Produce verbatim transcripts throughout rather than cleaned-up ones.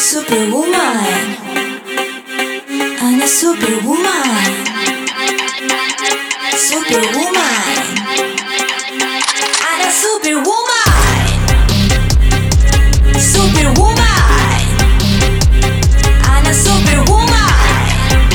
Superwoman, она Superwoman, Superwoman, она Superwoman, Superwoman, она Superwoman,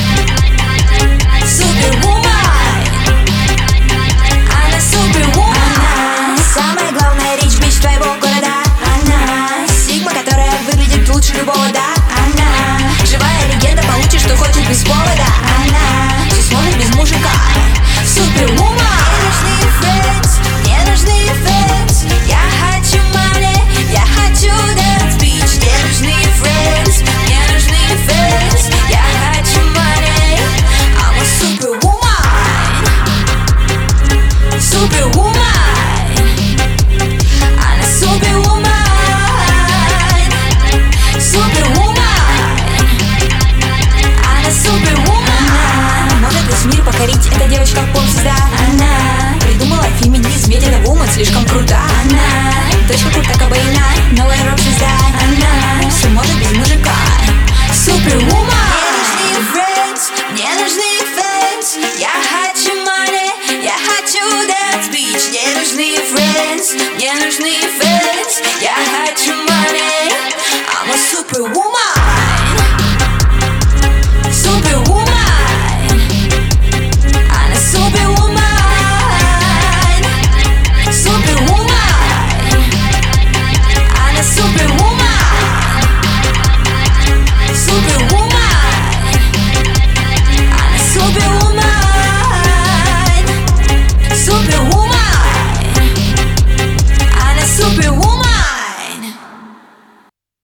Superwoman, она Superwoman. Самая главная речь, бич твоего города. Она Сигма, которая выглядит лучше любого, да. Она живая легенда, получишь, что хочешь без повода. Она все смотрит без мужика. Superwoman. Мне нужны friends, мне нужны friends. Я хочу money, я хочу dance, bitch. Мне нужны friends, мне нужны friends. Я хочу money. I'm a superwoman, superwoman. Она superwoman, superwoman. Она superwoman. Она может весь мир покорить, эта девочка поп-звезда. Она придумала феминизм, ведь эта вумен слишком крута. Она точка Курта Кобейна, новая рок-звезда. Она все может без мужика. Superwoman. Мне нужны friends, мне нужны friends. Я хочу money, я хочу dance, bitch. Мне нужны friends, мне нужны friends. Я хочу money.